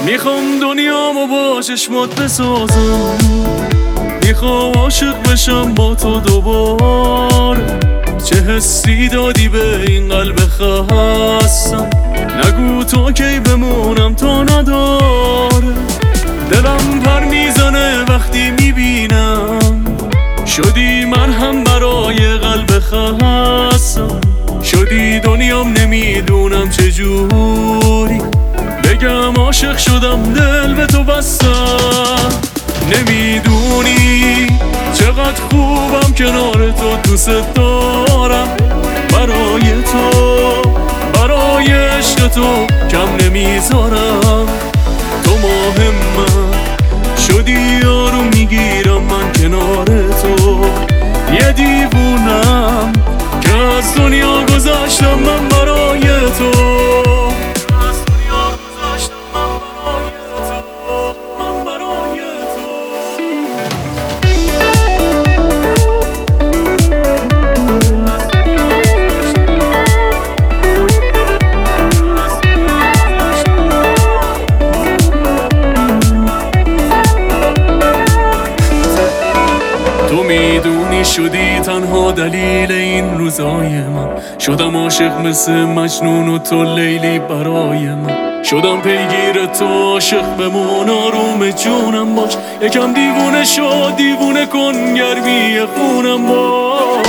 میخوام دنیامو با چشمات بسازم، میخوام عاشق بشم با تو دوباره. چه حسی دادی به این قلب خستم، نگو تا کی بمونم تا نداره. دلم پر میزنه وقتی میبینم شدی مرهم برای قلب خستم. شدی دنیام نمیدونم چجوری بگم عاشق شدم دل به تو بستم. نمیدونی چقدر خوبم کنار تو، دوست دارم برای تو، برای عشق تو کم نمیذارم. تو مهمم شدی یارو میگیرم من کنار تو. یه دیوونم که از دنیا گذاشتم من برای تو. تو میدونی شدی تنها دلیل این روزای من. شدم عاشق مثل مجنون و تو لیلی برای من. شدم پیگیر تو عاشق بمون آروم جونم باش. یکم دیوونه شد دیوونه کن گرمی خونم باش.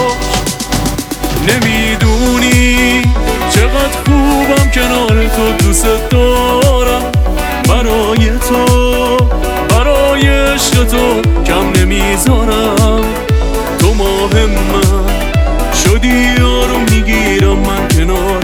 نمیدونی چقدر خوبم کنار تو، دوست دارم برای تو، برای عشق تو کم نمیذارم. تو مهمم شدی یارو میگیرم من کنار